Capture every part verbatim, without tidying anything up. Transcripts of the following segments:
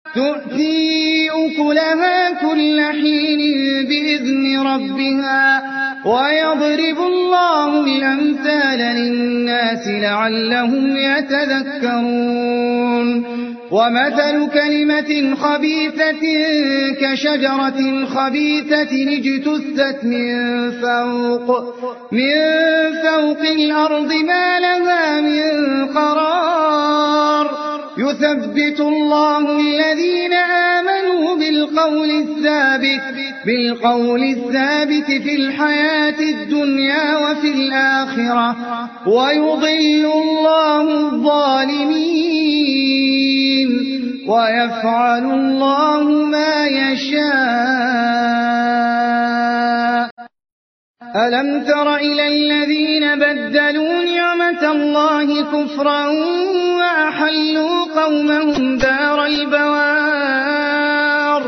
تؤتي أكلها كل حين بإذن ربها ويضرب الله الأمثال للناس لعلهم يتذكرون ومثل كلمة خبيثة كشجرة خبيثة اجتثت من فوق من فوق الأرض ما لها من قرار يثبت الله الذين آمنوا بالقول الثابت بالقول الثابت في الحياة الدنيا وفي الآخرة ويضل الله الظالمين ويفعل الله ما يشاء. ألم تر إلى الذين بدلوا نعمة الله كفرا وأحلوا قومهم دار البوار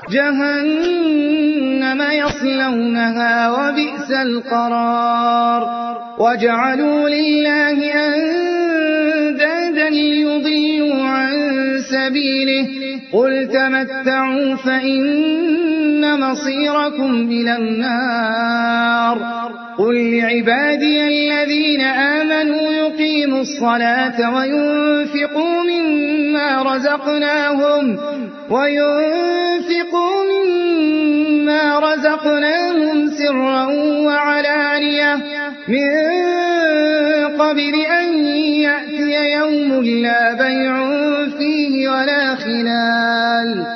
جهنم يصلونها وبئس القرار وجعلوا لله أندادا ليضلوا عن سبيله قل تمتعوا فإن مصيركم إلى النار قل لعبادي الذين آمنوا يقيموا الصلاة وينفقوا مما رزقناهم وينفقوا مما رزقناهم سرا وعلانية من قبل أن يأتي يوم لا بيع فيه ولا خلال